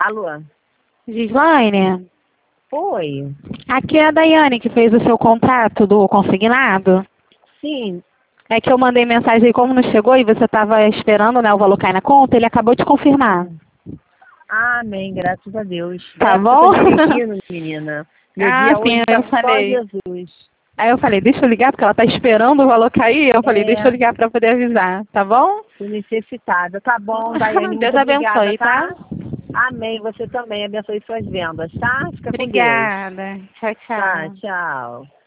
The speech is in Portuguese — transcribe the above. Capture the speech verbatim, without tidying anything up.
Alô? Gislaine, Oi. aqui é a Daiane que fez o seu contrato do consignado. Sim. É que eu mandei mensagem aí, como não chegou e você estava esperando, né, o valor cair na conta, ele acabou de confirmar. Amém, graças a Deus. Tá É porque eu bom? tô dirigindo, menina. Meu Ah, dia sim, hoje tá eu só falei. Jesus. Aí eu falei, deixa eu ligar, porque ela tá esperando o valor cair. Eu falei, deixa eu É, ligar para poder avisar, tá bom? tô necessitada. Tá bom, Daiane, Deus muito obrigada, abençoe, tá? tá? Amém. Você também abençoe suas vendas, tá? Fica com Deus. Obrigada. Tchau, Tá, tchau. tchau.